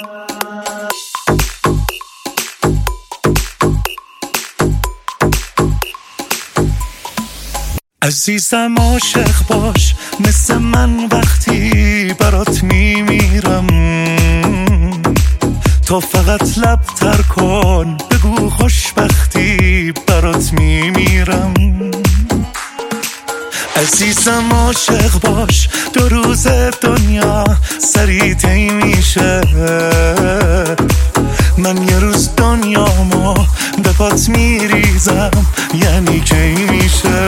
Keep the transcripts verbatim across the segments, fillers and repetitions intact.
عزیزم عاشق باش مثل من وقتی برات میمیرم، تو فقط لب تر کن بگو خوشبختی برات میمیرم. عزیزم عاشق باش دو روز دنیا سری طی میشه، من یه روز دنیامو به پات میریزم یعنی کی میشه.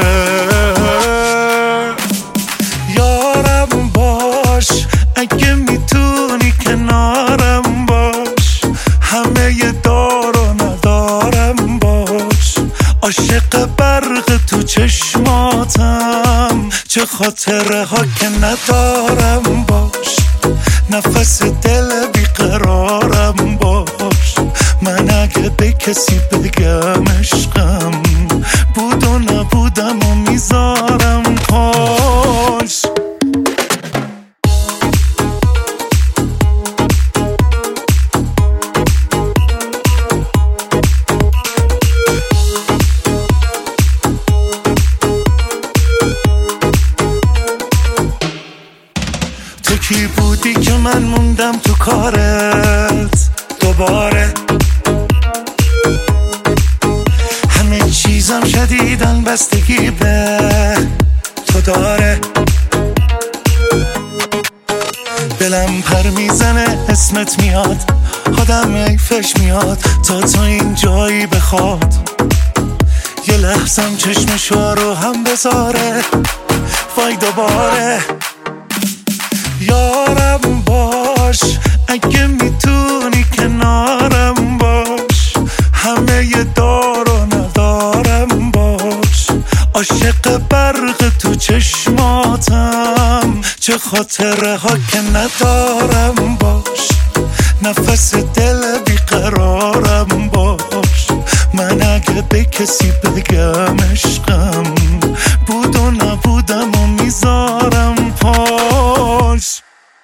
یارم باش اگه میتونی کنارم باش، همه ی دار و ندارم باش، عاشق برق تو چشماتم چه خاطره ها که ندارم باش، نفس دل بیقرارم باش، من اگه به کسی بگم عشقم بود و نبودم و میذارم پاش. تو کی بودی که من موندم تو کارت دوباره، همه چیزم شدیدن بستگی به تو داره، دلم پر میزنه اسمت میاد آدم ایفش میاد تا تو این جایی بخواد، یه لحظم چشمشو رو هم بذاره وای دوباره. یارم باش اگه میتونی کنارم باش، همه ی دار و ندارم باش، عاشق برق تو چشماتم چه خاطره ها که ندارم باش، نفس دل بیقرارم باش، من اگه به کسی بگم عشقم بود و نبودم و میذارم پاش.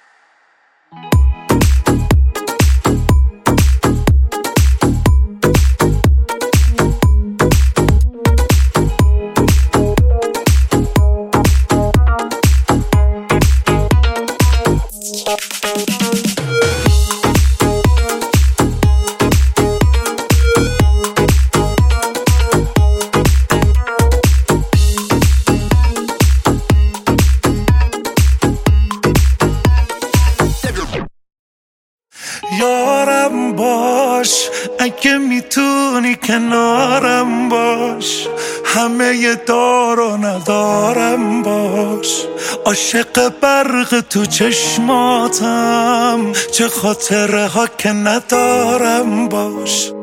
یارم باش اگه میتونی کنارم باش، همه ی دار و ندارم باش، عاشق برق تو چشماتم چه خاطره ها که ندارم باش.